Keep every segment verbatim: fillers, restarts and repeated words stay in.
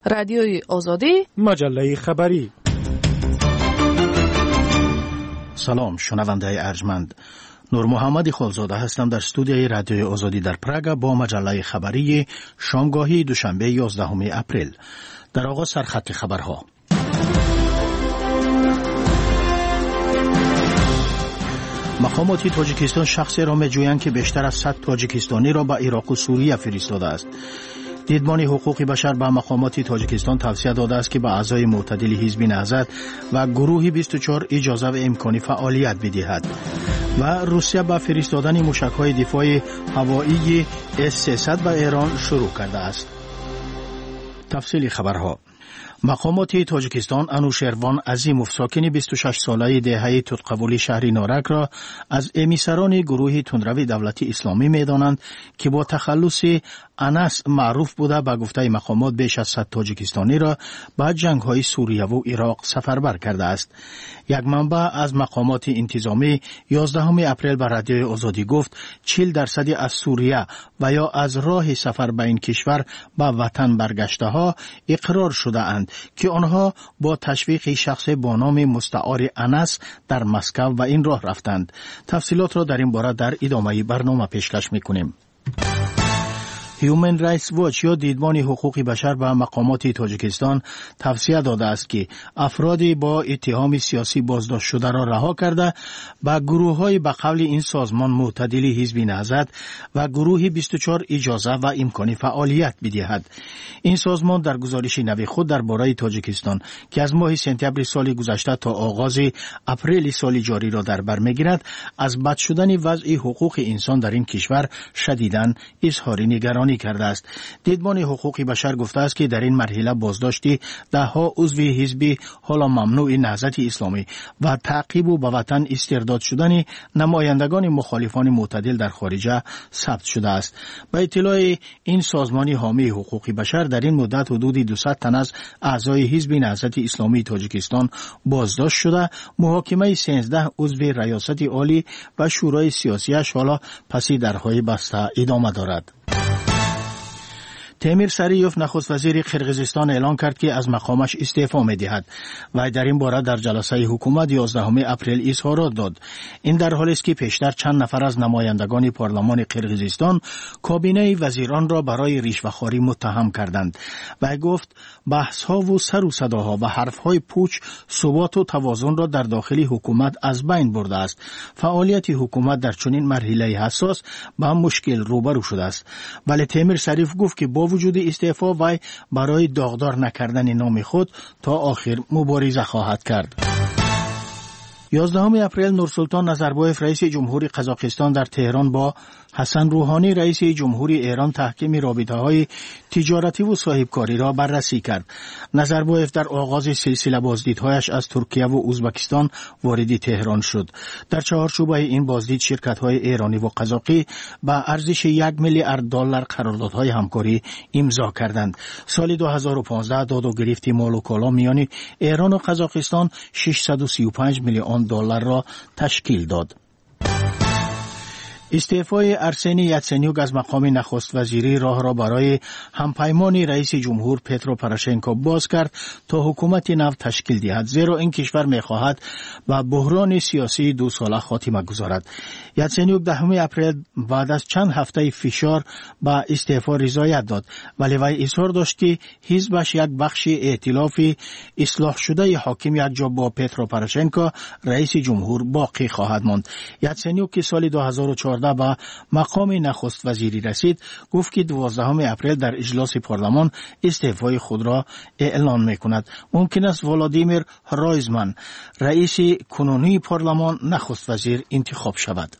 رادیوی آزادی، مجله خبری. سلام شنونده ارجمند، نور محمد خالزاده هستم در استودیوی رادیوی آزادی در پراگ با مجله خبری شامگاهی دوشنبه یازدهم اپریل. در آغاز سرخط خبرها. مقامات تاجیکستان شخصی را می‌جویند که بیشتر از صد تاجیکستانی را به عراق و سوریه فرستاده است. دیدبان حقوق بشر به مقامات تاجیکستان توصیه داده است که به اعضای معتدل حزب نهضت و گروه بیست و چهار اجازه و امکان فعالیت بدهد. و روسیه به فرستادن موشک‌های دفاع هوایی اس سیصد به ایران شروع کرده است. تفصیل خبرها. مقامات تاجیکستان انوشیروان عظیموف ساکن بیست و شش ساله دهه تدقبولی شهر نارک را از امیسران گروه تندروی دولتی اسلامی می‌دانند که با تخلص انس معروف بوده. به گفته مقامات بیش از صد تاجیکستانی را به جنگ‌های سوریه و عراق سفربر کرده است. یک منبع از مقامات انتظامی یازدهم اپریل به رادیوی آزادی گفت چهل درصد از سوریه و یا از راه سفر به این کشور به وطن برگشته‌ها اقرار شده اند که آنها با تشویق شخص با نام مستعار انس در مسکو و این راه رفتند. تفصیلات را در این باره در ادامه برنامه پیشکش می‌کنیم. هیومن رایتس واچ یا دیدبان حقوق بشر به مقامات تاجیکستان توصیه داده است که افرادی با اتهام سیاسی بازداشت شده را رها کرده به گروه‌های به قول این سازمان معتدل حزب نهضت و گروه بیست و چهار اجازه و امکان فعالیت بدهد. این سازمان در گزارش نوی خود درباره تاجیکستان که از ماه سپتامبر سال گذشته تا آغاز اپریل سال جاری را در بر می‌گیرد از بد شدن وضع حقوق انسان در این کشور شدیداً اظهار نگرانی کرده است. دیدبان حقوق بشر گفته است که در این مرحله بازداشتی ده ها عضو حزب حالا ممنوع نهضت اسلامی و تعقیب و به وطن استرداد شدن نمایندگان مخالفان معتدل در خارجه ثبت شده است. به اطلاع این سازمان حامی حقوق بشر در این مدت حدود دویست تن از اعضای حزب نهضت اسلامی تاجیکستان بازداشت شده. محاکمه سیزده عضو ریاست عالی و شورای سیاسیش حالا پسی درهای بسته ادامه دارد. تیمور سریوف نخست وزیر قرقیزستان اعلان کرد که از مقامش استعفا می‌دهد و در این باره در جلسه حکومت یازدهم اپریل اظهارات داد. این در حالی است که پیشتر چند نفر از نمایندگان پارلمان قرقیزستان کابینه وزیران را برای رشوه‌خواری متهم کردند و گفت بحث‌ها و سر و صداها و حرف‌های پوچ ثبات و توازن را در داخل حکومت از بین برده است. فعالیت حکومت در چنین مرحله حساس با مشکل روبرو شده است. ولی تیمور سریوف گفت که با وجود استعفا وی برای داغدار نکردن نام خود تا آخر مبارزه خواهد کرد. یازدهم اپریل نورسلطان نظربایف رئیس جمهوری قزاقستان در تهران با حسن روحانی رئیس جمهوری ایران تحکیم رابطه‌های تجارتی و صاحبکاری را بررسی کرد. نظربایف در آغاز سلسله بازدیدهایش از ترکیه و ازبکستان وارد تهران شد. در چهارچوب این بازدید شرکت‌های ایرانی و قزاقی به ارزش یک میلیارد دلار قراردادهای همکاری امضا کردند. سال دو هزار و پانزده داد و گرفت مال و کالا میان ایران و قزاقستان ششصد و سی و پنج میلیون دلار را تشکیل داد. استعفای ارسنی یاتسنیوک از مقام نخست وزیری راه را برای همپیمان رئیس جمهور پترو پروشنکو باز کرد تا حکومت نو تشکیل دهد، زیرا این کشور می‌خواهد و بحران سیاسی دو ساله خاتمه گذارد. یاتسنیوک دهم اپریل بعد از چند هفته فشار به استعفا رضایت داد، ولی وی اصرار داشت که حزبش یک بخش ائتلاف اصلاح شده حاکم یک جا با پترو پروشنکو رئیس جمهور باقی خواهد ماند. یاتسنیوک که سال دو هزار و چهارده به مقام نخست وزیری رسید گفت که دوازدهم اپریل در اجلاس پارلمان استعفای خود را اعلان می‌کند. ممکن است ولادیمیر رایزمن رئیس کنونی پارلمان نخست وزیر انتخاب شود.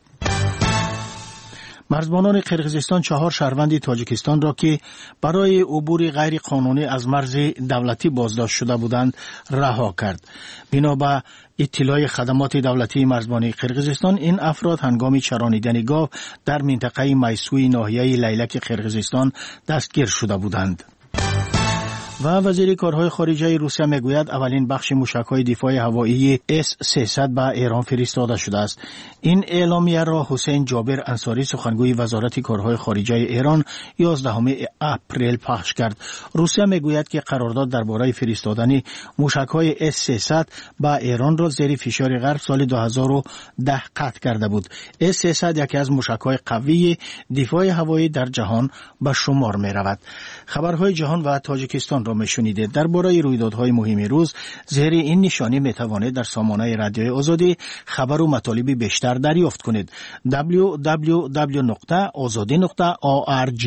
مرزبانان قرقیزستان چهار شهروند تاجیکستان را که برای عبور غیر قانونی از مرز دولتی بازداشت شده بودند رها کرد. بنابر اطلاع خدمات دولتی مرزبانی قرقیزستان این افراد هنگام چرانیدن گاو در منطقه میسوی ناحیه لیلک قرقیزستان دستگیر شده بودند. و وزیر کارهای خارجه روسیه میگوید اولین بخش موشک‌های دفاع هوایی اس سیصد به ایران فرستاده شده است. این اعلامیه را حسین جابر انصاری سخنگوی وزارت کارهای خارجه ایران یازدهم اپریل پخش کرد. روسیه میگوید که قرارداد درباره فرستادن موشک‌های اس سیصد به ایران را زیر فشار غرب سال دو هزار و ده قطع کرده بود. اس سیصد یکی از موشک‌های قوی دفاع هوایی در جهان به شمار می‌رود. خبرهای جهان و تاجیکستان را می‌شنیدید. درباره رویدادهای مهم روز زیر این نشانی می‌توانید در سامانه رادیوی آزادی خبر و مطالب بیشتر دریافت کنید. دبلیو دبلیو دبلیو نقطه آزادی نقطه org.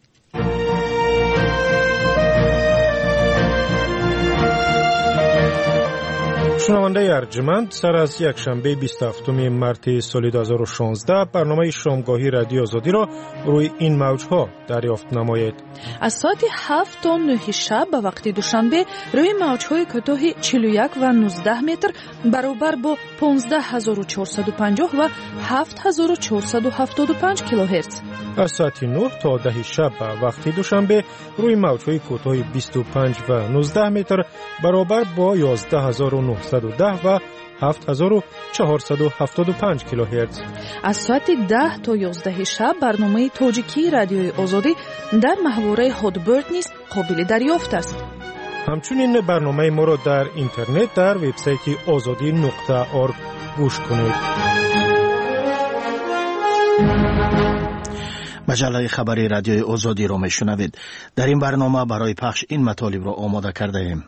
شنونده ارجمند، سر از یک شنبه بیست و هفتم مارس سال دو هزار و شانزده برنامه شامگاهی رادیو آزادی را روی این موج‌ها دریافت نمایید. از ساعت هفت تا نه شب به وقت دوشنبه روی موج‌های کوتاه چهل و یک و نوزده متر برابر با پانزده هزار و چهارصد و پنجاه و هفت هزار و چهارصد و هفتاد و پنج کیلوهرتز. از ساعت نه تا ده شب به وقت دوشنبه روی موج‌های کوتاه بیست و پنج و نوزده متر برابر با یازده هزار و نهصد و ده و هفت هزار و چهارصد و هفتاد و پنج کیلوهرتز. از ساعت ده تا یازده شب برنامه تاجیکی رادیوی آزادی در محوره هادبرد نیز قابل دریافت است. همچنین برنامه ما را در اینترنت در وبسایت آزادی نقطه org گوش کنید. مجله خبری رادیوی آزادی را میشنوید. در این برنامه برای پخش این مطالب را آماده کرده ایم.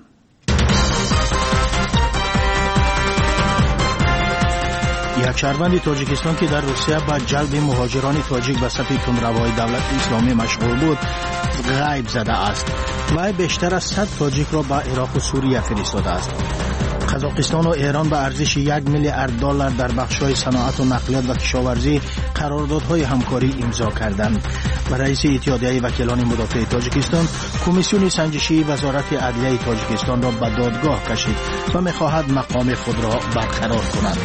یک شهروند تاجیکستان که در روسیه با جلب مهاجران تاجیک به صف تندروهای دولت اسلامی مشغول بود غیب زده است و بیشتر از صد تاجیک را به عراق و سوریه فرستاده است. قزاقستان و ایران به ارزش یک میلیارد دلار در بخش‌های صنعت و نقلیات و کشاورزی قراردادهای همکاری امضا کردند. و رئیس اتحادیه وکیلان مدافع تاجیکستان کمیسیون سنجشی وزارت عدلیه تاجیکستان را به دادگاه کشید و می‌خواهد مقام خود را برقرار کند.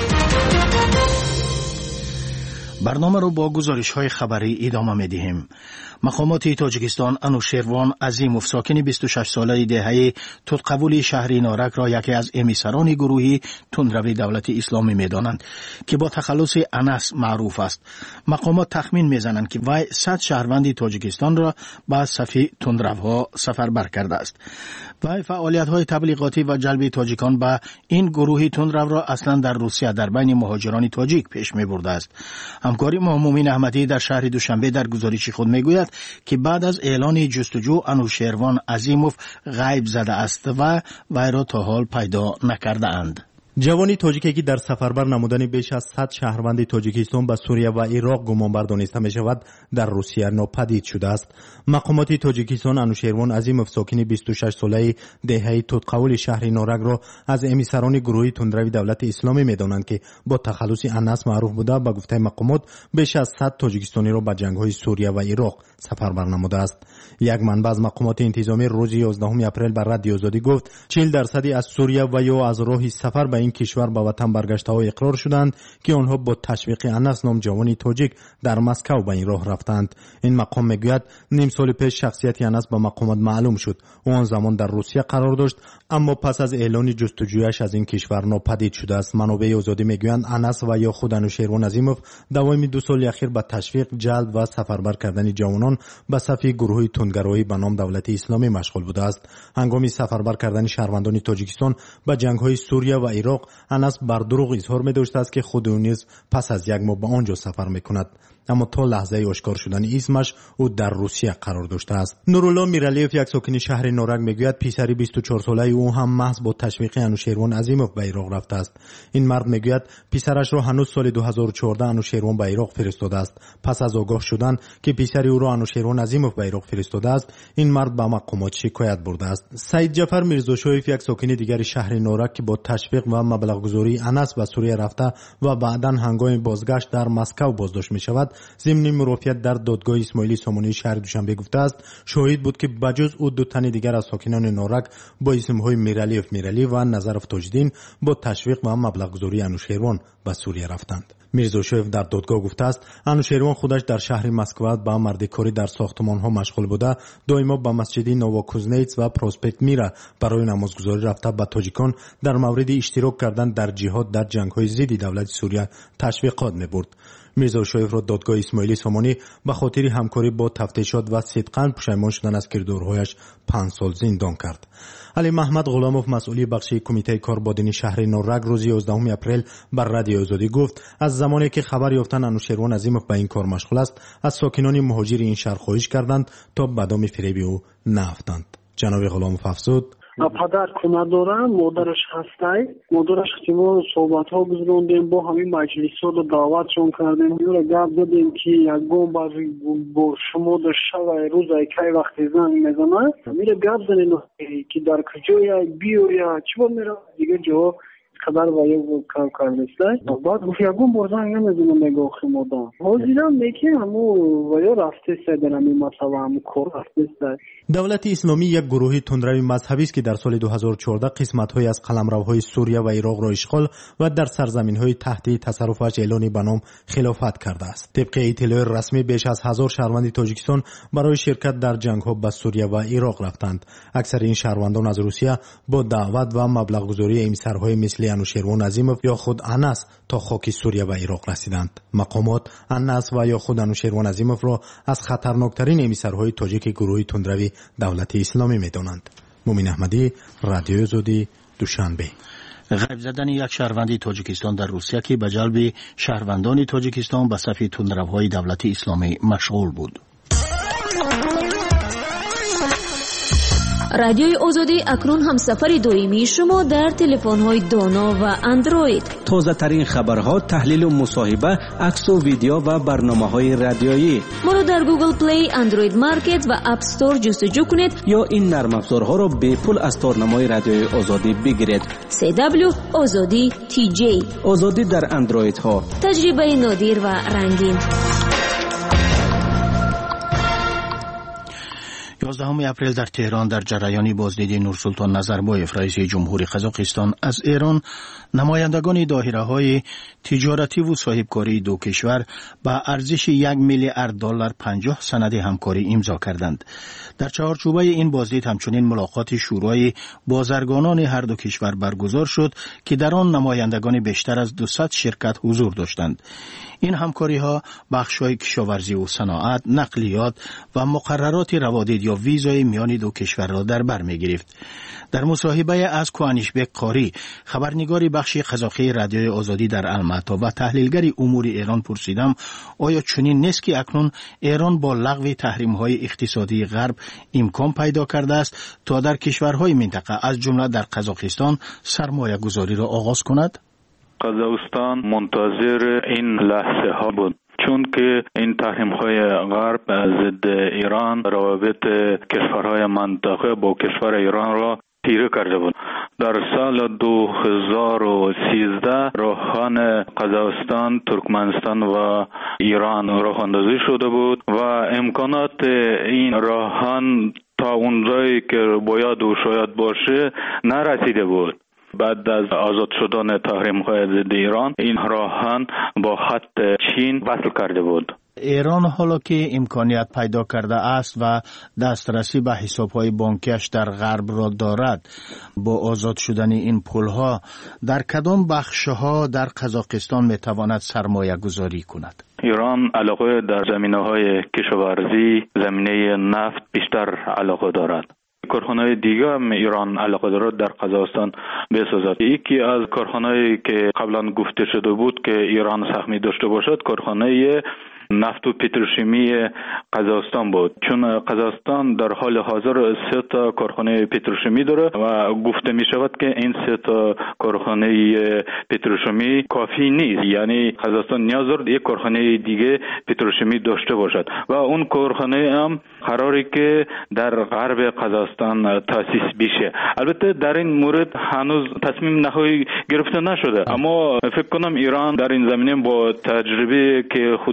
برنامه رو با گزارش‌های خبری ادامه می‌دهیم. مقامات تاجیکستان انوشیروان عظیموف ساکن بیست و شش ساله دهه تودقبول شهر نارک را یکی از امیسران گروهی تندروی دولت اسلامی می‌دانند که با تخلص انس معروف است. مقامات تخمین می‌زنند که وی صد شهروند تاجیکستان را به صف تندروها سفربر کرده است. وی فعالیت‌های تبلیغاتی و جلب تاجیکان به این گروهی تندرو را اصلا در روسیه در بین مهاجران تاجیک پیش می‌برده است. همکاری ما مومین احمدی در شهر دوشنبه در گزارش خود میگوید که بعد از اعلان جستجو انوشیروان عظیموف غیب زده است و وی را تا حال پیدا نکرده اند. جوانی تاجیکی که در سفربر نمودن بیش از صد شهروند تاجیکستان به سوریه و عراق گمانبر دانسته می شود در روسیه ناپدید شده است. مقامات تاجیکستان انوشیروان عظیموف ساکن بیست و شش ساله دهه تودقبول شهر نارک را از امیسران گروهی تندروی دولت اسلامی می دانند که با تخلص انس معروف بوده. به گفته مقامات بیش از صد تاجیکستانی را به جنگ‌های سوریه و عراق سفربر نموده است. یک منبع از مقامات انتظامی روز یازدهم اپریل بر رادیو آزادی گفت چهل درصدی از سوریه و یا از راه سفر به این کشور به وطن برگشته ها اقرار شدند که آنها با تشویق انس نام جوانی تاجیک در مسکو به این راه رفتند. این مقام میگوید نیم سال پیش شخصیت انس به مقامات معلوم شد. او آن زمان در روسیه قرار داشت اما پس از اعلان جستجویش از این کشور ناپدید شده است. منابع آزادی میگویند انس و یا خود انوشیروان عظیموف دوام دو سال اخیر به تشویق جلب و سفربر کردن جوانان به صف گروهی تندگرایی به نام دولت اسلامی مشغول بوده است. هنگام سفربر کردن شهروندان تاجیکستان به جنگ‌های سوریه و عراق انس بر دروغ اظهار می‌داشته است که خود او نیز پس از یک ماه به آنجا سفر می‌کند، اما تا لحظه آشکار شدن اسمش او در روسیه قرار داشته است. نورالله میرعلیف یک ساکن شهر نارک میگوید پسری بیست و چهار ساله او هم محض با تشویق انوشیروان عظیموف به عراق رفته است. این مرد میگوید پسرش را هنوز سال دو هزار و چهارده انوشیروان به عراق فرستاده است. پس از آگاه شدن که پسری او را انوشیروان عظیموف به عراق فرستاده است، این مرد به مقامات شکایت برده است. سعید جعفر میرزاشایف یک ساکن دیگر شهر نارک که با تشویق و مبلغ گذاری انس به سوریه رفته و بعداً هنگام بازگشت در مسکو بازداشت می‌شود محمد ضمن مرافعت در دادگاه اسماعیلی سامانی شهر دوشنبه گفته است شاهد بود که بجز او دو تن دیگر از ساکنان نارک با اسمهای میرعلیف میرعلی و نظرف تاجدین با تشویق و مبلغ گذاری انوشیروان به سوریه رفتند. میرزا شویف در دادگاه گفته است انوشیروان خودش در شهر مسکو با مردکاری در ساختمان‌ها مشغول بوده، دائما به مسجد نوواکوزنیتس و پروسپکت میره برای نمازگزاری رفته به تاجیکان در مورد اشتراک کردن در جهاد در جنگ‌های ضد دولت سوریه تشویقات می‌برد. میرزا شویف را دادگاه اسماعیلی سامانی به خاطر همکاری با تفتیشات و صدقاً پشیمان شدن از کردارهایش پنج سال زندان کرد. علی محمد غلاموف مسئولی بخش کمیته کاربادینی شهر نارک روز یازدهم اپریل بر رادیو آزادی گفت از زمانی که خبر یافتن انوشیروان عظیموف به این کار مشغول است از ساکنان مهاجر این شهر خواهش کردند تا به دام فریب او نیفتند. جناب غلاموف افزود پدر کمک دارم، مادرش هسته، مادرش اختیمال صحبت ها گذروندیم، با همین مجلس ها رو دعوتشون کردیم، یورا گفت زدیم که یک گام با شما در شب روز که وقتی زنگ میزنه میره گفت زنیم که در کجای بیو یا چی با میره دیگه جواب خبر وایه و کار کردسته بعد گفت یکون برزنگ نمیزنم میگه اخی مادم حاضرم میگه همو ویا رفته سه در همین مصابه همو کار رفته سه. دولت اسلامی یک گروه تندروی مذهبی است که در سال دو هزار و چهارده قسمت‌های از قلمروهای سوریه و عراق را اشغال و در سرزمین‌های تحت تصرفش اعلان به نام خلافت کرده است. طبق اطلاع رسمی بیش از هزار شهروند تاجیکستان برای شرکت در جنگ‌ها به سوریه و عراق رفتند. اکثر این شهروندان از روسیه با دعوت و مبلغ‌گذاری امسرهای مثل انوشیروان عظیموف یا خود انس تا خاک سوریه و عراق رسیدند. مقامات انس و یا خود انوشیروان عظیموف را از خطرناکترین امسرهای تاجیک گروه تندروی دولت اسلامی می‌دانند. مومن احمدی، رادیو آزادی، دوشنبه. غیب زدن یک شهروند تاجیکستان در روسیه که به جلب شهروندان تاجیکستان به صف تندروهای دولت اسلامی مشغول بود. رادیوی آزادی اکنون هم سفر دائمی شما در تلفن‌های دانا و اندروید. تازه ترین خبرها، تحلیل و مصاحبه، عکس و ویدیو و برنامه‌های رادیویی. ما را در گوگل پلی، اندروید مارکت و اپ استور جستجو کنید یا این نرم افزارها را به پول از تارنمای رادیوی آزادی بگیرید. سی دبلیو آزادی تی جی. آزادی در اندروید ها. تجربه نادر و رنگین. یازدهم اپریل در تهران در جریان بازدید نورسلطان نظربایف رئیس جمهوری قزاقستان از ایران، نمایندگان دایره‌های تجارتی و صاحبکاری دو کشور با ارزش یک میلیارد دلار پنجاه سند همکاری امضا کردند. در چهارچوبه این بازدید همچنین ملاقات شورای بازرگانان هر دو کشور برگزار شد که در آن نمایندگان بیشتر از دویست شرکت حضور داشتند. این همکاری‌ها بخش‌های کشاورزی و صنعت، نقلیات و مقررات روادید یا ویزای میان دو کشور را در بر می‌گرفت. در مصاحبه از کوانیشبک قاری، خبرنگار بخش قزاقی رادیوی آزادی در الماتا و تحلیلگر امور ایران پرسیدم آیا چنین نیست که اکنون ایران با لغو تحریم‌های اقتصادی غرب امکان پیدا کرده است تا در کشورهای منطقه از جمله در قزاقستان سرمایه گذاری را آغاز کند؟ قزاقستان منتظر این لحظه ها بود، چون که این تحریم های غرب ضد ایران روابط کشورهای منطقه با کشور ایران را تیره کرده بود. در سال دو هزار و سیزده راهان قزاقستان، ترکمنستان و ایران راه اندازی شده بود و امکانات این راهان تا اونجایی که باید و شاید باشه نرسیده بود. بعد از آزاد شدن تحریم‌های ضد ایران، این راهان با خط چین وصل کرده بود. ایران حالا که امکانیت پیدا کرده است و دسترسی به حساب‌های بانکیش در غرب را دارد، با آزاد شدن این پل‌ها در کدام بخش‌ها در قزاقستان می‌تواند سرمایه گذاری کند؟ ایران علاقه در زمینه‌های کشاورزی، زمینه نفت بیشتر علاقه دارد. کارخانه‌های دیگه هم ایران علاقه دارد در قزاقستان بسازد. یکی از کارخانه‌ای که قبلا گفته شده بود که ایران سهمی داشته باشد، کارخانه نفت و پتروشیمی قزاقستان بود، چون قزاقستان در حال حاضر سه تا کارخانه پتروشیمی داره و گفته می شود که این سه تا کارخانه پتروشیمی کافی نیست، یعنی قزاقستان نیاز دارد یک کارخانه دیگه پتروشیمی داشته باشد و اون کارخانه هم قراری که در غرب قزاقستان تاسیس بشه. البته در این مورد هنوز تصمیم نهایی گرفته نشده، اما فکر کنم ایران در این زمینه با تجربه که خودش داره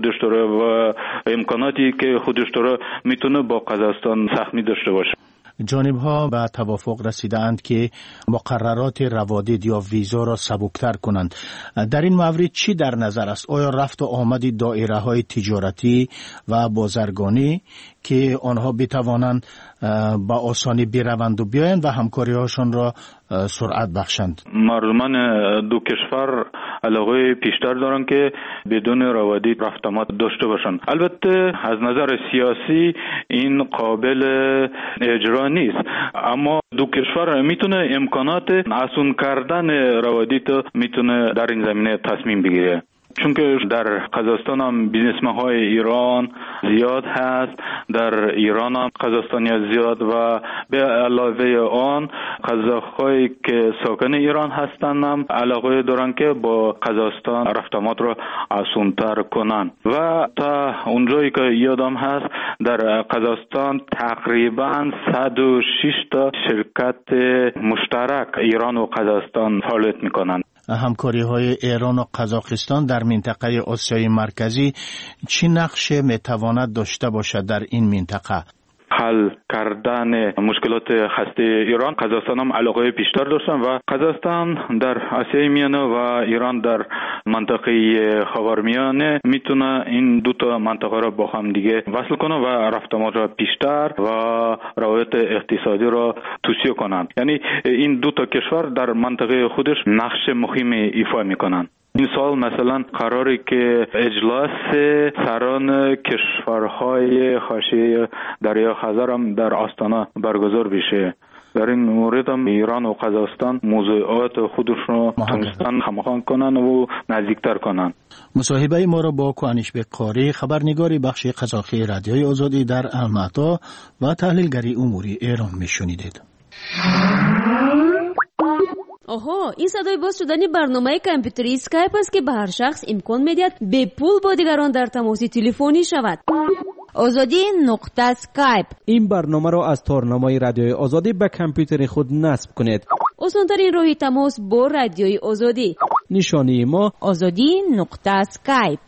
و امکاناتی که خودش داره میتونه با قزاقستان سهمی داشته باشه. جانب‌ها به توافق رسیدند که مقررات روادید یا ویزا را سبکتر کنند. در این مورد چی در نظر است؟ آیا رفت و آمد دایره‌های تجارتی و بازرگانی که آنها بتوانند با آسانی بروند و بیایند و همکاری‌هاشان را سرعت بخشند؟ مردمان دو کشور علاقه بیشتر دارند که بدون روادید رفت آمد داشته باشند. البته از نظر سیاسی این قابل اجرا نیست، اما دو کشور میتونه امکانات آسان کردن روادید میتونه در این زمینه تصمیم بگیره. چون که در قزاقستان هم بیزنسمن های ایران زیاد هست، در ایران هم قزاقستانی زیاد و به علاوه آن قزاق‌هایی که ساکن ایران هستند هم علاقه دارن که با قزاقستان رفت آمد را آسان‌تر کنن. و تا اونجایی که یادم هست در قزاقستان تقریبا صد و شش تا شرکت مشترک ایران و قزاقستان فعالیت میکنند. همکاری های ایران و قزاقستان در منطقه آسیای مرکزی چه نقش میتواند داشته باشد در این منطقه؟ حل کردن مشکلات هسته ایران قزاقستان هم علاقه بیشتر داشتن و قزاقستان در آسیای میانه و ایران در منطقه خاورمیانه میتونه این دو تا منطقه را با هم دیگه وصل کنه و رفت آمد را بیشتر و روابط اقتصادی را توسعه کنند. یعنی این دو تا کشور در منطقه خودش نقش مهمی ایفا میکنند. این سال مثلا قراره که اجلاس سران کشورهای حاشیه دریای خزر هم در آستانه برگزار بشه. در این مورد هم ایران و قزاقستان موضوعات خودشون تونستن هماهنگ کنن و نزدیکتر کنن. مصاحبه ما را با کوانشبک قاری، خبرنگاری بخش قزاقی رادیوی آزادی در الماتا و تحلیلگری اموری ایران میشنیدید. آها، این صدای باز شدن برنامه کامپیوتری اسکایپ است که به هر شخص امکان میدهد به پول با دیگران در تماس تلفنی شود. آزادی نقطه اسکایپ. این برنامه را از تارنمای رادیوی آزادی به کامپیوتر خود نصب کنید. آسان‌ترین راه تماس با رادیوی آزادی. نشانی ما آزادی نقطه اسکایپ.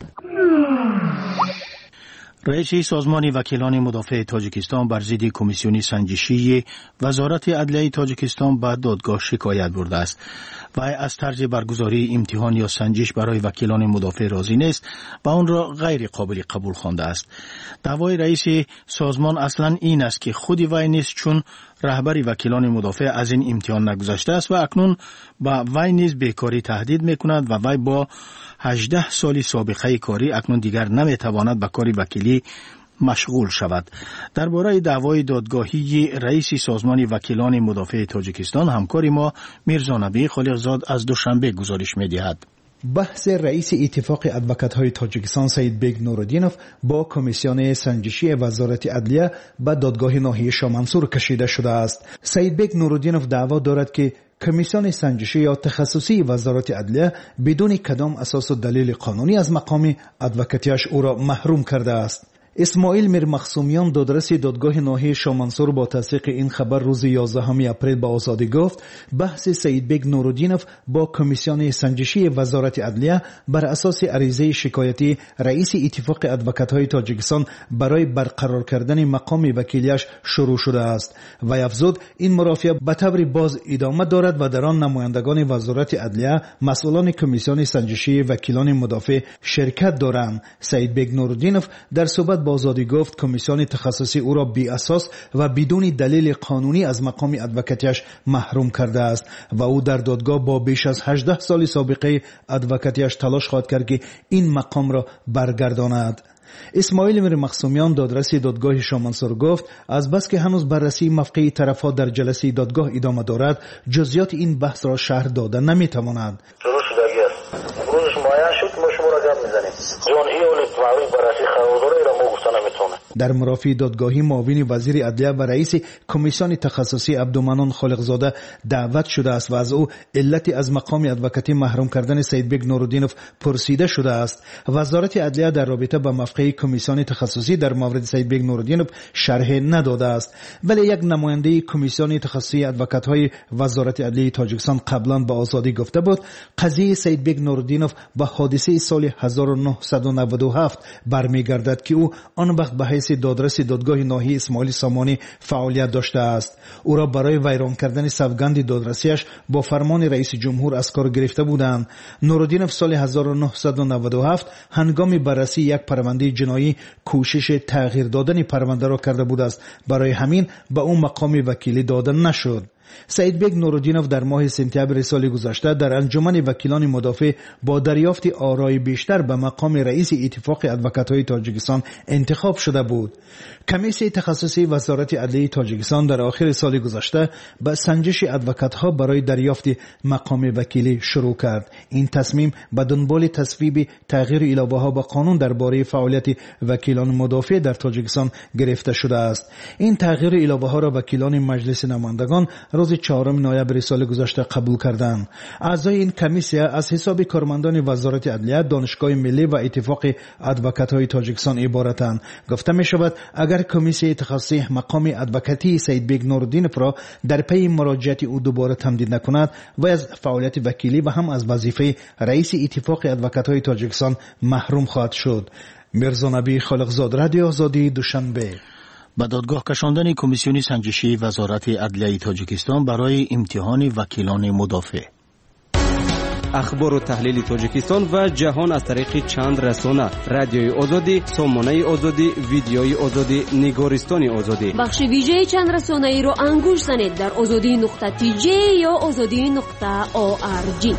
رئیس سازمان وکیلان مدافع تاجیکستان بر ضد کمیسیون سنجشی وزارت عدلیه تاجیکستان به دادگاه شکایت برده است و از طرز برگزاری امتحان یا سنجش برای وکیلان مدافع راضی نیست و آن را غیر قابل قبول خوانده است. دعوای رئیس سازمان اصلا این است که خودی وی نیست، چون رهبر وکیلان مدافع از این امتحان نگذشته است و اکنون با وی نیز بیکاری تهدید میکند و وی با هجده سالی سابقه کاری اکنون دیگر نمیتواند به کار وکیلی مشغول شود. درباره دعوای دادگاهی رئیس سازمان وکیلان مدافع تاجیکستان همکاری ما میرزا نبی خالقزاد از دوشنبه گزارش میدهد. بحث رئیس اتفاق ادوکات‌های تاجیکستان سید بیگ نورالدینوف با کمیسیون سنجشی وزارت عدلیه به دادگاه ناحیه شامنسور کشیده شده است. سید بیگ نورالدینوف دعوا دارد که کمیسیون سنجشی یا تخصصی وزارت عدلیه بدون کدام اساس و دلیل قانونی از مقام ادوکاتیش او را محروم کرده است. اسماعیل میر مخصومیان دادرس دادگاه ناحیه شامنسور با تصدیق این خبر روز یازدهم اپریل به آزادی گفت بحث سید بیگ نورالدینوف با کمیسیون سنجشی وزارت عدلیه بر اساس عریضه شکایتی رئیس اتفاق ادوکات‌های تاجیکستان برای برقرار کردن مقام وکیلیش شروع شده است و افزود این مرافعه به طور باز ادامه دارد و در آن نمایندگان وزارت عدلیه، مسئولان کمیسیون سنجشی وکیلان مدافع شرکت دارند. سید بیگ نورالدینوف در صحبت با آزادی گفت کمیسیون تخصصی او را بی اساس و بدون دلیل قانونی از مقام ادوکاتیش محروم کرده است و او در دادگاه با بیش از هجده سال سابقه ادوکاتیش تلاش خواهد کرد که این مقام را برگرداند. اسماعیل میر مخصومیان دادرس دادگاه شامنسور گفت از بس که هنوز بررسی موقع طرفها در جلسه دادگاه ادامه دارد جزئیات این بحث را شرح دادن نمیتواند. روزش معین شد ما شما را گپ میزنیم جان ای اول بررسی خبرداری را ما گفتن نمیتونه در مرافع دادگاهی معاون وزیر عدلیه و رئیس کمیسیون تخصصی عبدالمنان خالقزاده دعوت شده است و از او علت از مقام ادوکاتی محروم کردن سیدبگ نورالدینوف پرسیده شده است. وزارت عدلیه در رابطه با موقع کمیسیون تخصصی در مورد سیدبگ نورالدینوف شرح نداده است، ولی یک نماینده کمیسیون تخصصی ادوکات‌های وزارت عدلیه تاجیکستان قبلا با آزادی گفته بود قضیه سیدبگ نورالدینوف به حادثه سال هزار و نهصد و نود و هفت برمیگردد که او آن وقت به حیث دادرس دادگاه ناحیه اسماعیل سامانی فعالیت داشته است. او را برای ویران کردن سوگند دادرسیش با فرمان رئیس جمهور از کار گرفته بودند. نورالدینوف سال هزار و نهصد و نود و هفت هنگام بررسی یک پرونده جنایی کوشش تغییر دادن پرونده را کرده بود است، برای همین به او مقام وکیلی داده نشد. سیدبگ نورالدینوف در ماه سپتامبر سال گذشته در انجمن وکیلان مدافع با دریافت آرای بیشتر به مقام رئیس اتفاق ادوکات‌های تاجیکستان انتخاب شده بود. کمیسیون تخصصی وزارت عدلیه تاجیکستان در آخر سال گذشته به سنجش ادوکات‌ها برای دریافت مقام وکیلی شروع کرد. این تصمیم به دنبال تصویب تغییر ایلابه‌ها به قانون درباره فعالیت وکیلان مدافع در تاجیکستان گرفته شده است. این تغییر ایلابه‌ها را وکیلان مجلس نمایندگان روز چهارم نوامبر سال گذشته قبول کردند. اعضای این کمیسیون از حساب کارمندان وزارت عدلیه، دانشگاه ملی و اتفاق ادوکات‌های تاجیکستان عبارتند. گفته می شود اگر کمیسیون تخصصی مقام ادوکاتی سیدبگ نورالدینوف را در پی مراجعت او دوباره تمدید نکند و از فعالیت وکیلی و هم از وظیفه رئیس اتفاق ادوکات‌های تاجیکستان محروم خواهد شد. میرزا نبی خالقزاد، رادیو آزادی، دوشنبه. به دادگاه کشاندن کمیسیون سنجشی وزارت عدلیه تاجیکستان برای امتحان وکیلان مدافع. اخبار و تحلیل تاجیکستان و جهان از طریق چند رسانه: رادیوی آزادی، سامانه آزادی، ویدیوی آزادی، نگارستان آزادی. بخش ویژه چند رسانه ای رو انگوش زنید در آزادی نقطه تی جی یا آزادی نقطه او آر جی.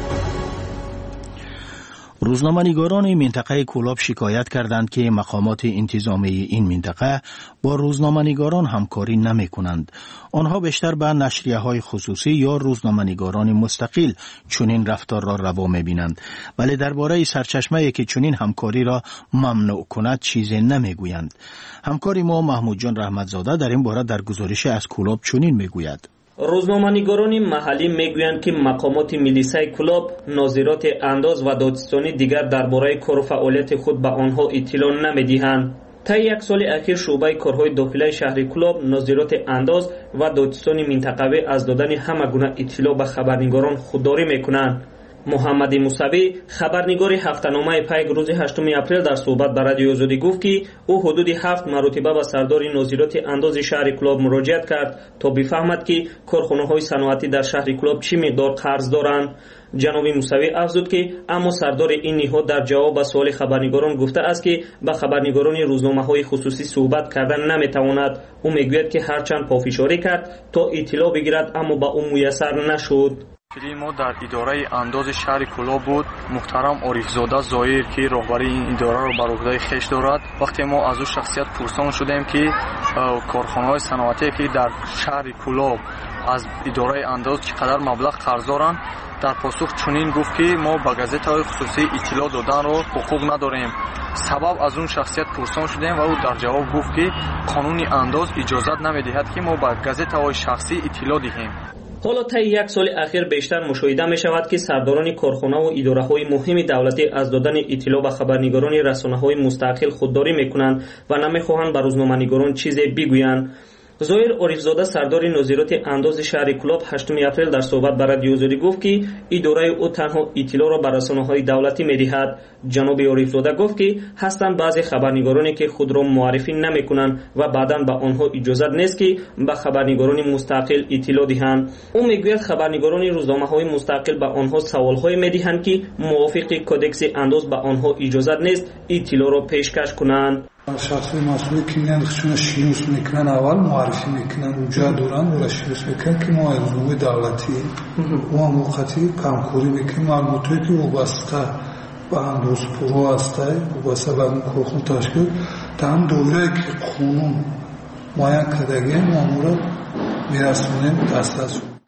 روزنامه‌نگاران منطقه کولاب شکایت کردند که مقامات انتظامی این منطقه با روزنامه‌نگاران همکاری نمی‌کنند. آنها بیشتر به نشریه‌های خصوصی یا روزنامه‌نگاران مستقل چنین رفتار را روا می‌بینند، ولی درباره سرچشمه‌ای که چنین همکاری را ممنوع کند چیزی نمی‌گویند. همکار ما محمود جان رحمتزاده در این باره در گزارش از کولاب چنین می‌گوید: روزنامه‌نگاران محلی میگویند که مقامات ملیسای کلاب، ناظرات انداز و دادستانی دیگر درباره کار و فعالیت خود به آنها اطلاع نمی‌دهند. تا یک سال اخیر شعبه کارهای داخلی شهر کلاب، ناظرات انداز و دادستانی منطقوی از دادن همه گونه اطلاع به خبرنگاران خودداری می‌کنند. محمد موسوی، خبرنگار هفته‌نامه پیک، روز هشتم اپریل در صحبت با رادیو آزادی گفت که او حدود هفت مرتبه به سردار ناظرات انداز شهر کلاب مراجعت کرد تا بفهمد که کارخانه‌های صنعتی در شهر کلاب چه مقدار قرض دارند. جناب موسوی افزود که اما سردار این نهاد در جواب به سوال خبرنگاران گفته است که به خبرنگاران روزنامه‌های خصوصی صحبت کردن نمی‌تواند. او میگوید که هرچند پافشاری کرد تا اطلاع بگیرد اما به او میسر نشد. ما در اداره انداز شهر کلاب بود. محترم عارفزاده ظاهر که راهبری این اداره رو بر عهده خویش دارد، وقتی ما از او شخصیت پرسان شدیم که کارخانه‌های صنعتی که در شهر کلاب از اداره انداز چقدر مبلغ قرض دارند، در پاسخ چنین گفت که ما به گازت‌های خصوصی اطلاع دادن رو حقوق نداریم. سبب از اون شخصیت پرسان شدیم و او در جواب گفت که قانون انداز اجازت نمی‌دهد که ما به گازت‌های شخصی اطلاع دهیم. حالا طی یک سال اخیر بیشتر مشاهده می شود که سرداران کارخانه و اداره های مهم دولتی از دادن اطلاع به خبرنگاران رسانه های مستقل خودداری می کنند و نمی خواهند به روزنامه‌نگاران چیزی بگویند. ظاهر عارفزاده، سردار ناظرات انداز شهر کلاب، هشتم اپریل در صحبت با رادیو آزادی گفت که اداره او تنها اطلاع را به رسانه‌های دولتی می‌دهد. جناب عارفزاده گفت که هستند بعضی خبرنگارانی که خود را معرفی نمی‌کنند و بعداً به آنها اجازه نیست که به خبرنگاران مستقل اطلاع دهند. او میگوید خبرنگاران روزنامه‌های مستقل به آنها سوال‌های می‌دهند که موافق کدکس انداز به آنها اجازه نیست اطلاع را پیشکش کنند. شخصی مسئولی که میان خشون شیوس میکنن، اول معرفی میکنن اونجا دوران ولا شیوس میکنن که ما روزنامه دولتی و موقتی کامکوری میکنیم. معلوماتی که وابسته به انداز پرو هسته وابسته به اون کارخون تشکیل تمام دوره که قانون معین کردگی ما رو میرسونیم دست از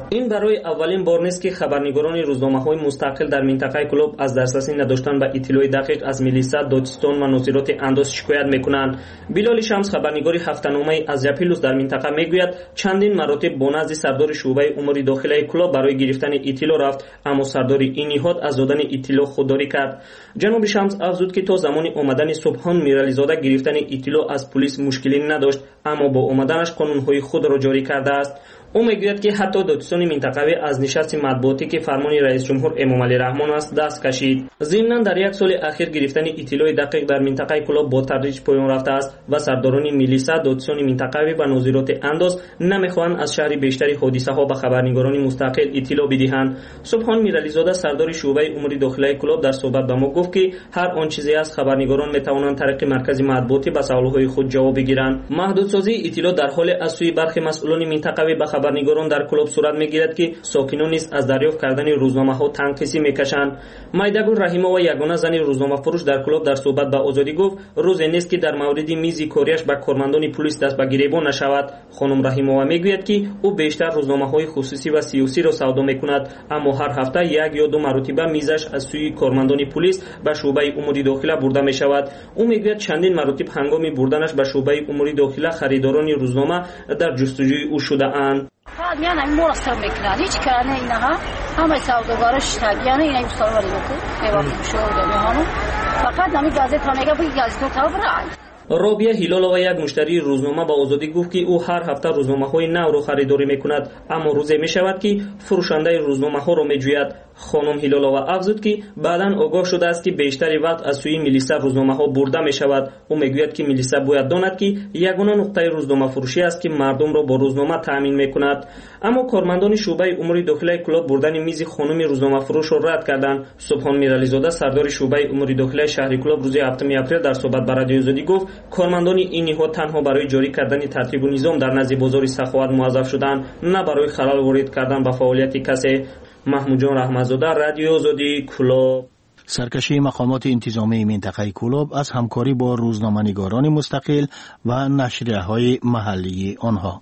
این برای اولین بار نیست که خبرنگاران روزنامه‌های مستقل در منطقه کلوب از دسترسی نداشتن به اطلاع دقیق از میلیسا، دادستان و نظارت انداز شکایت میکنند. بلال شمس خبرنگار هفته‌نامه از پلوس در منطقه میگوید چندین مراتب با نزد سردار شعبه امور داخلی کلوب برای گرفتن اطلاع رفت، اما سردار این نهاد از دادن اطلاع خودداری کرد. جناب شمس افزود که تا زمان آمدن سبحان میرالی‌زاده گرفتن اطلاع از پلیس مشکلی نداشت، اما با آمدنش قانون‌های خود را جاری کرده است. او میگوید که حتی دادستان منطقوی از نشست مطبوعاتی که فرمان رئیس جمهور امام علی رحمان است دست کشید. ضمناً در یک سال اخیر گرفتن اطلاع دقیق در منطقه کلوب با تدریج پایان رفته است و سرداران میلیسا، دادستان منطقوی و نظارت انداز نمیخواهند از شهر بیشتری حادثه ها به خبرنگاران مستقل اطلاع بدهند. سبحان میرالی‌زاده سردار شعبه امور داخلی کلوب در صحبت به ما گفت که هر آن چیزی از خبرنگاران میتوانند طریق مرکز مطبوعاتی به سوالهای خود جواب بگیرند. محدودسازی اطلاع در حال از سوی برخی مسئولان منطقوی به خبرنگاران در کلوب صورت میگیرد که ساکنان نیز از دریافت کردن روزنامه ها تنقیسی میکشند. مایدگل رحیمова یگانه زن روزنامه فروش در کلوب در صحبت با آزادی گفت روزی نیست که در مورد میز کاریش به کارمندان پلیس دست به گریبان نشود. خانم رحیمова میگوید که او بیشتر روزنامه های خصوصی و سیاسی را سودا میکند، اما هر هفته یک یا دو مرتبه میزش از سوی کارمندان پلیس به شعبه امور داخلی برده می شود. او میگوید چندین مرتبه هنگام بردنش به شعبه امور داخلی خریداران روزنامه در جستجوی او شده اند. فقط میان همین مراسم میکنن، هیچ کارنه اینها همه سوداگرش تابعیان این مستواری بکن ایوان شو دادن فقط نمی گازت میگه بگی گازت تو برای رابیه هلالова یک مشتری روزنامه با آزادی گفت که او هر هفته روزنامه‌های نو را خریداری میکند، اما روزی میشود که فروشنده روزنامه‌ها را میجوید. خانم هلالова افزود که بعداً آگاه شده است که بیشتری وقت از سوی میلیسا روزنامه‌ها برده میشود. او میگوید که میلیسا باید داند که یگانه نقطه روزنامه فروشی است که مردم را با روزنامه تامین میکند، اما کارمندان شعبه امور داخلی کلوب بردن میز خانم روزنامه فروش را رد کردند. سبحان میرالی‌زاده سردار شعبه امور داخلی شهر کلوب روز هفتم اپریل در صحبت با رادیو آزادی گفت کارمندان این نهاد تنها برای جاری کردن ترتیب و نظام در نزد بازار سخاوت موظف شدند، نه برای خلل وارد کردن به فعالیت کسی. محمود جان رحمت‌زاده، رادیو آزادی کلوب. سرکشی مقامات انتظامی منطقه کلوب از همکاری با روزنامه‌نگاران مستقل و نشریه‌های محلی آنها.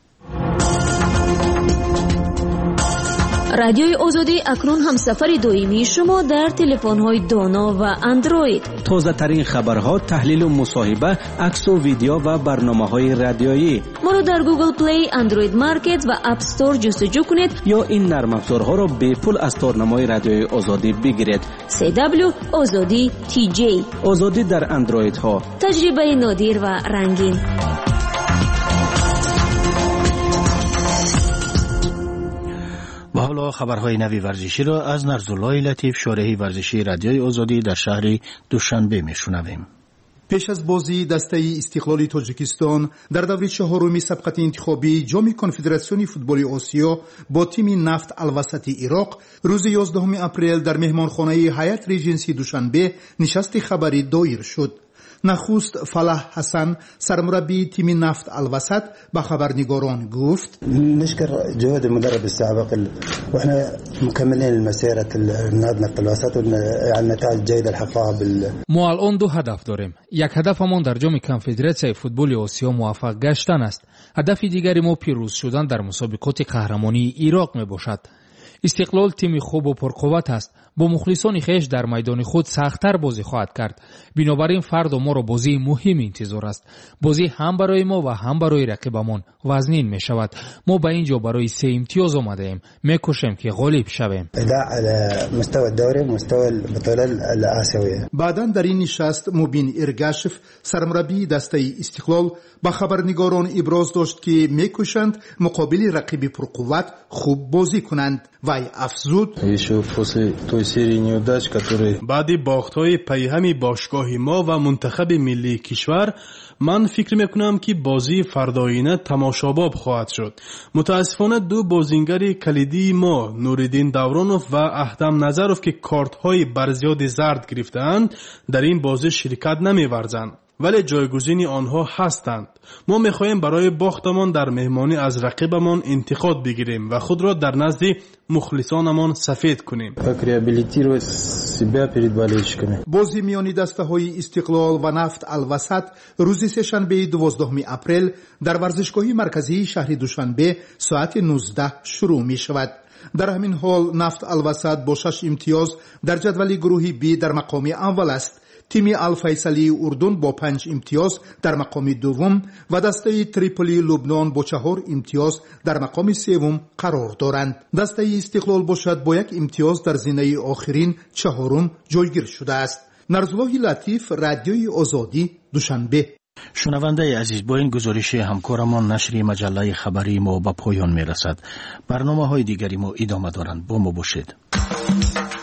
رادیوی آزادی اکنون همسفر دائمی شما در تلفن‌های دانا و اندروید. تازه ترین خبرها، تحلیل و مصاحبه، عکس و ویدیو و برنامه‌های رادیویی. ما رو در گوگل پلی، اندروید مارکت و اپ استور جستجو کنید یا این نرم افزارها را به پول از تارنمای رادیوی آزادی بگیرید. سی دبلیو آزادی تی جی. آزادی در اندروید ها. تجربه نادر و رنگین. و حالا خبرهای نوی ورزشی را از نرزالله لطیف، شارح ورزشی رادیوی آزادی در شهر دوشنبه میشنویم. پیش از بازی دسته استقلال تاجیکستان در دوره چهارم سبقت انتخابی جام کنفدراسیون فوتبال آسیا با تیم نفت الوسط عراق روز یازدهم اپریل در مهمانخانه هیئت ریجنسی دوشنبه نشست خبری دایر شد. نخست فلاح حسن سرمربی تیم نفت الوسط به خبرنگاران گفت نشكر جهود المدرب السابق واحنا مكملين مسيره النادي نفت الوسط يعني نتائج جيده الحقها بال ما الان دو هدف داریم. یک هدفمان در جام کنفدراسیون فوتبال آسیا موفق گشتن است. هدف دیگری ما پیروز شدن در مسابقات قهرمانی عراق می باشد. استقلال تیم خوب و پرقوت است. با مخلصان خیش در میدان خود سخت‌تر بازی خواهد کرد. بنابراین فردا ما را بازی مهم انتظار است. بازی هم برای ما و هم برای رقیبمان وزنین می شود. ما به اینجا برای سه امتیاز آمده ایم. می کوشیم که غالب شویم. مستوى الدوري ومستوى البطوله الاسيويه. بعداً در این نشست مبین ارگاشف سرمربی دسته استقلال با خبرنگاران ابراز داشت که می کوشند مقابل رقیب پرقوت خوب بازی کنند. وی افزود بعد باخت‌های پیهم باشگاه ما و منتخب ملی کشور من فکر میکنم که بازی فرداینه تماشاباب خواهد شد. متاسفانه دو بازیگر کلیدی ما نوریدین دورانوف و اهدم نظروف که کارت‌های برزیاد زرد گرفتند در این بازی شرکت نمی‌ورزند ولی جایگزین آنها هستند. ما میخواهیم برای باختمان در مهمانی از رقیبمان انتقاد بگیریم و خود را در نزد مخلصانمان سفید کنیم. بازی میان دسته‌های استقلال و نفت الوسط روز سه‌شنبه دوازدهم اپریل در ورزشگاه مرکزی شهر دوشنبه ساعت نوزده شروع می شود. در همین حال نفت الوسط با شش امتیاز در جدول گروه بی در مقام اول است. تیم الفیصلی اردن با پنج امتیاز در مقام دوم و دسته تریپولی لبنان با چهار امتیاز در مقام سوم قرار دارند. دسته استقلال باشد با یک امتیاز در زینه آخرین چهارم جایگیر شده است. نرزالله لطیف، رادیوی آزادی، دوشنبه. شنونده عزیز، با این گزارش همکارمان نشر مجله خبری ما به پایان می رسد. برنامه های دیگری ما ادامه دارند. با ما باشید.